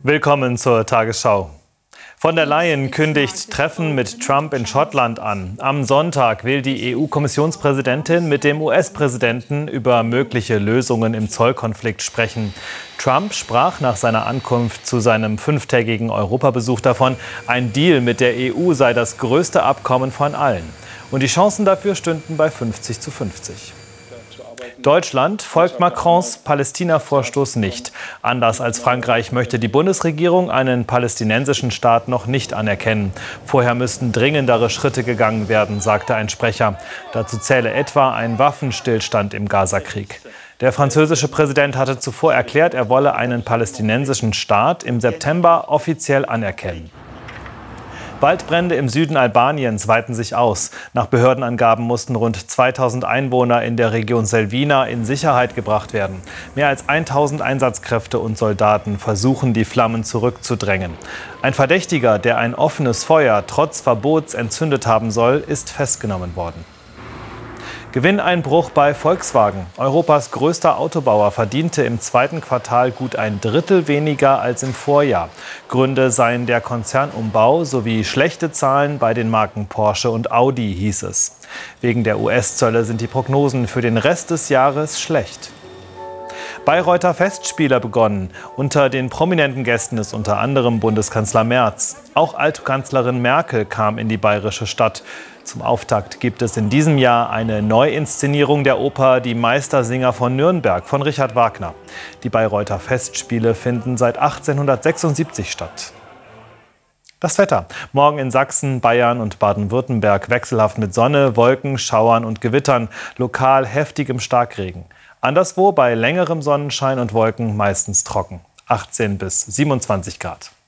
Willkommen zur Tagesschau. Von der Leyen kündigt Treffen mit Trump in Schottland an. Am Sonntag will die EU-Kommissionspräsidentin mit dem US-Präsidenten über mögliche Lösungen im Zollkonflikt sprechen. Trump sprach nach seiner Ankunft zu seinem 5-tägigen Europabesuch davon, ein Deal mit der EU sei das größte Abkommen von allen. Und die Chancen dafür stünden bei 50:50. Deutschland folgt Macrons Palästina-Vorstoß nicht. Anders als Frankreich möchte die Bundesregierung einen palästinensischen Staat noch nicht anerkennen. Vorher müssten dringendere Schritte gegangen werden, sagte ein Sprecher. Dazu zähle etwa ein Waffenstillstand im Gazakrieg. Der französische Präsident hatte zuvor erklärt, er wolle einen palästinensischen Staat im September offiziell anerkennen. Waldbrände im Süden Albaniens weiten sich aus. Nach Behördenangaben mussten rund 2000 Einwohner in der Region Selvina in Sicherheit gebracht werden. Mehr als 1000 Einsatzkräfte und Soldaten versuchen, die Flammen zurückzudrängen. Ein Verdächtiger, der ein offenes Feuer trotz Verbots entzündet haben soll, ist festgenommen worden. Gewinneinbruch bei Volkswagen. Europas größter Autobauer verdiente im zweiten Quartal gut ein Drittel weniger als im Vorjahr. Gründe seien der Konzernumbau sowie schlechte Zahlen bei den Marken Porsche und Audi, hieß es. Wegen der US-Zölle sind die Prognosen für den Rest des Jahres schlecht. Bayreuther Festspiele begonnen. Unter den prominenten Gästen ist unter anderem Bundeskanzler Merz. Auch Altkanzlerin Merkel kam in die bayerische Stadt. Zum Auftakt gibt es in diesem Jahr eine Neuinszenierung der Oper Die Meistersinger von Nürnberg von Richard Wagner. Die Bayreuther Festspiele finden seit 1876 statt. Das Wetter. Morgen in Sachsen, Bayern und Baden-Württemberg wechselhaft mit Sonne, Wolken, Schauern und Gewittern, lokal heftigem Starkregen. Anderswo bei längerem Sonnenschein und Wolken meistens trocken. 18 bis 27 Grad.